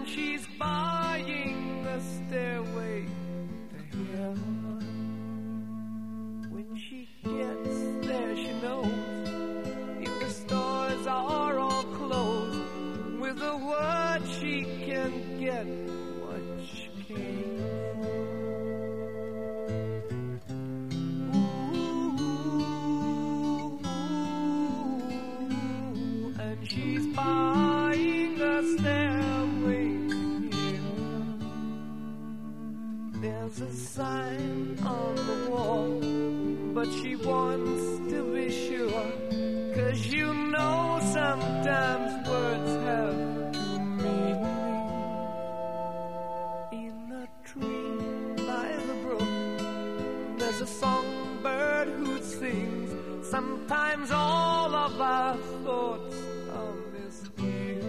she's buying a stairway to heaven. When she gets there, she knows if the stores are all closed, with a word she can get what she came for. Ooh, and she's buying a stairway here. There's a sign on the wall, but she wants to be sure, 'cause you know sometimes words have two meanings. In a tree by the brook, there's a songbird who sings. Sometimes all of our thoughts are misgiven.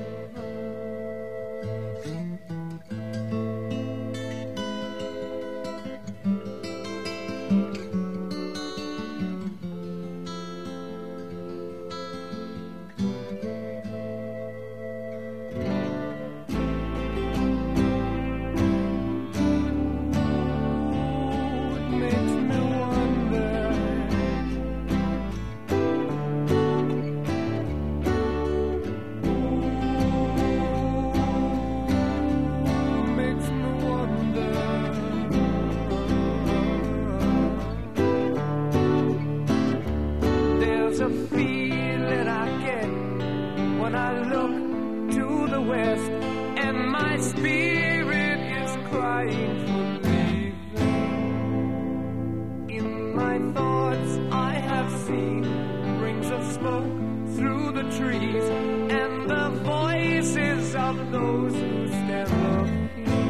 There's a feeling I get when I look to the west, and my spirit is crying for leaving. In my thoughts I have seen rings of smoke through the trees, and the voices of those who stand up here.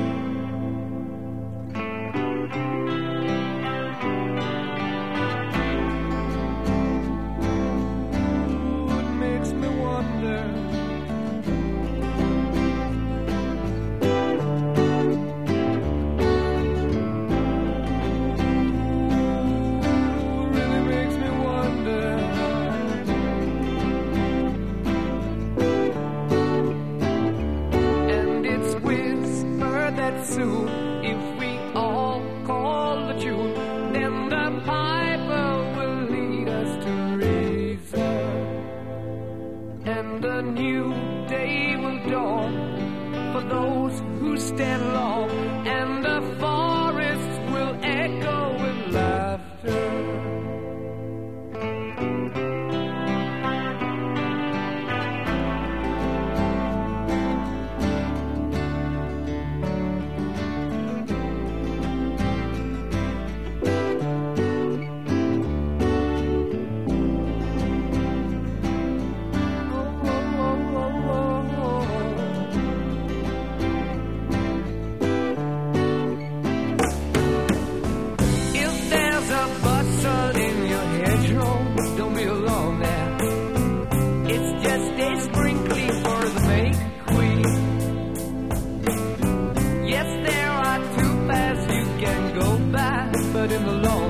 Soon, if we all call the tune, then the piper will lead us to reason, and a new day will dawn for those who stand long, and the forests will echo with laughter. But in the long